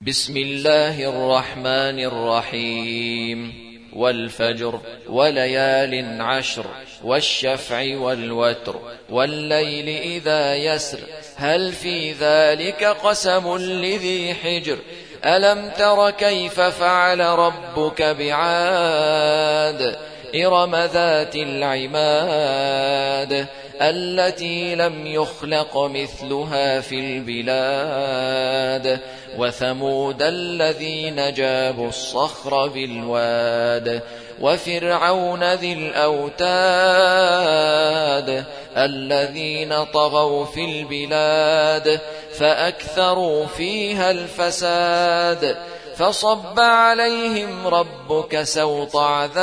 بسم الله الرحمن الرحيم والفجر وليال عشر والشفع والوتر والليل إذا يسر هل في ذلك قسم لذي حجر ألم تر كيف فعل ربك بعاد إرم ذات العماد التي لم يخلق مثلها في البلاد وثمود الذين جابوا الصخر بالواد وفرعون ذي الأوتاد الذين طغوا في البلاد فأكثروا فيها الفساد فصب عليهم ربك سوط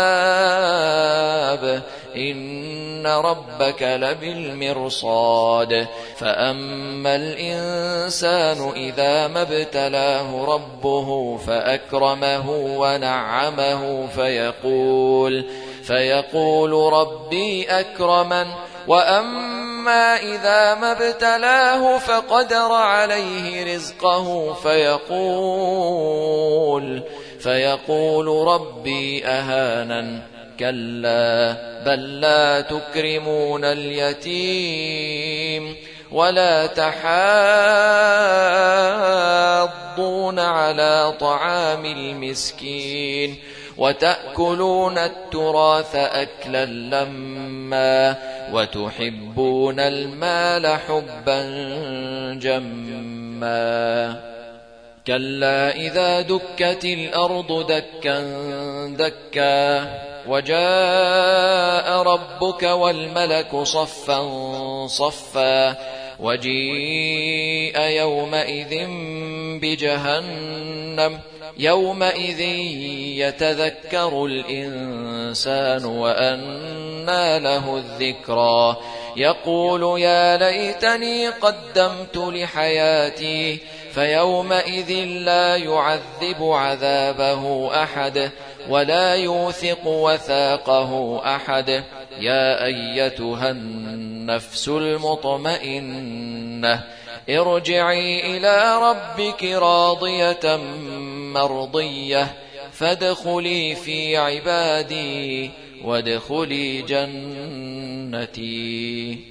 عذاب إن ربك لبالمرصاد فأما الإنسان إذا ما ابتلاه ربه فأكرمه ونعمه فيقول ربي أكرمن وأما إذا ما ابتلاه فقدر عليه رزقه فيقول ربي أهانن كلا بل لا تكرمون اليتيم ولا تحاضون على طعام المسكين وتأكلون التراث أكلا لما وتحبون المال حبا جما كلا إذا دكت الأرض دكا دكا وجاء ربك والملك صفا صفا وجيء يومئذ بجهنم يومئذ يتذكر الإنسان وأنى له الذكرى يقول يا ليتني قدمت لحياتي فيومئذ لا يعذب عذابه أحد ولا يوثق وثاقه أحد يا أيتها النفس المطمئنة ارجعي إلى ربك راضية مرضية فادخلي في عبادي وادخلي جنتي.